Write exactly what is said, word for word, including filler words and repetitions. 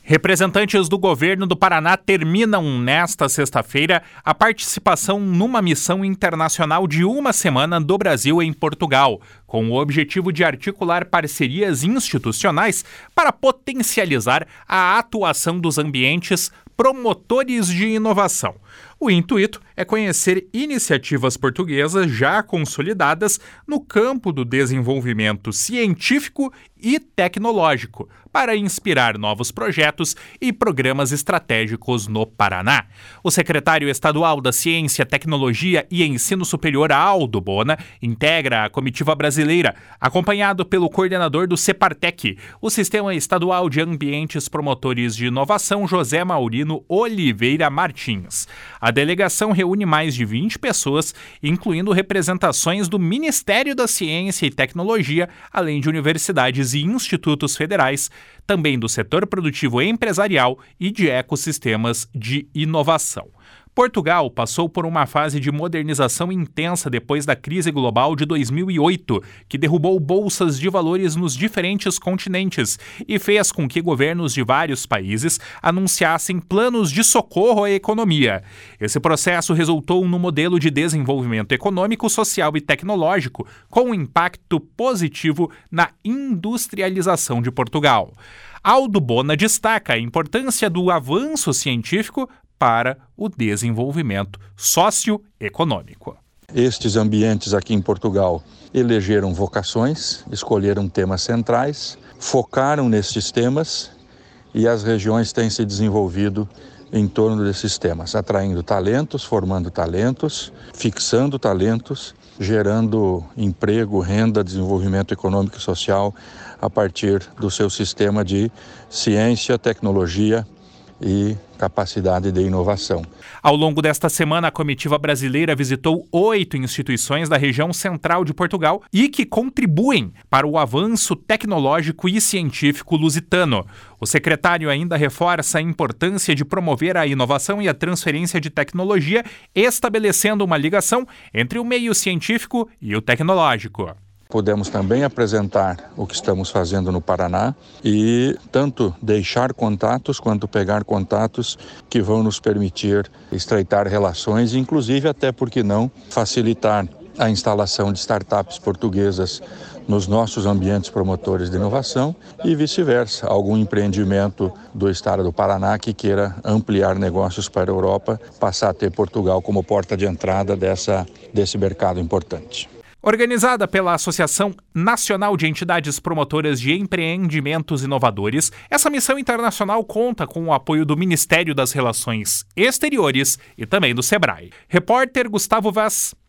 Representantes do governo do Paraná terminam nesta sexta-feira a participação numa missão internacional de uma semana do Brasil em Portugal, com o objetivo de articular parcerias institucionais para potencializar a atuação dos ambientes promotores de inovação. O intuito é conhecer iniciativas portuguesas já consolidadas no campo do desenvolvimento científico e tecnológico, para inspirar novos projetos e programas estratégicos no Paraná. O secretário estadual da Ciência, Tecnologia e Ensino Superior, Aldo Bona, integra a comitiva brasileira, acompanhado pelo coordenador do Separtec, o Sistema Estadual de Ambientes Promotores de Inovação, José Maurino Oliveira Martins. A delegação reúne mais de vinte pessoas, incluindo representações do Ministério da Ciência e Tecnologia, além de universidades e institutos federais, também do setor produtivo empresarial e de ecossistemas de inovação. Portugal passou por uma fase de modernização intensa depois da crise global de dois mil e oito, que derrubou bolsas de valores nos diferentes continentes e fez com que governos de vários países anunciassem planos de socorro à economia. Esse processo resultou no modelo de desenvolvimento econômico, social e tecnológico, com um impacto positivo na industrialização de Portugal. Aldo Bona destaca a importância do avanço científico para o desenvolvimento socioeconômico. Estes ambientes aqui em Portugal elegeram vocações, escolheram temas centrais, focaram nestes temas e as regiões têm se desenvolvido em torno desses temas, atraindo talentos, formando talentos, fixando talentos, gerando emprego, renda, desenvolvimento econômico e social a partir do seu sistema de ciência, tecnologia e capacidade de inovação. Ao longo desta semana, a comitiva brasileira visitou oito instituições da região central de Portugal e que contribuem para o avanço tecnológico e científico lusitano. O secretário ainda reforça a importância de promover a inovação e a transferência de tecnologia, estabelecendo uma ligação entre o meio científico e o tecnológico. Pudemos também apresentar o que estamos fazendo no Paraná e tanto deixar contatos quanto pegar contatos que vão nos permitir estreitar relações, inclusive até, por que não, facilitar a instalação de startups portuguesas nos nossos ambientes promotores de inovação e vice-versa, algum empreendimento do estado do Paraná que queira ampliar negócios para a Europa, passar a ter Portugal como porta de entrada dessa, desse mercado importante. Organizada pela Associação Nacional de Entidades Promotoras de Empreendimentos Inovadores, essa missão internacional conta com o apoio do Ministério das Relações Exteriores e também do SEBRAE. Repórter Gustavo Vaz.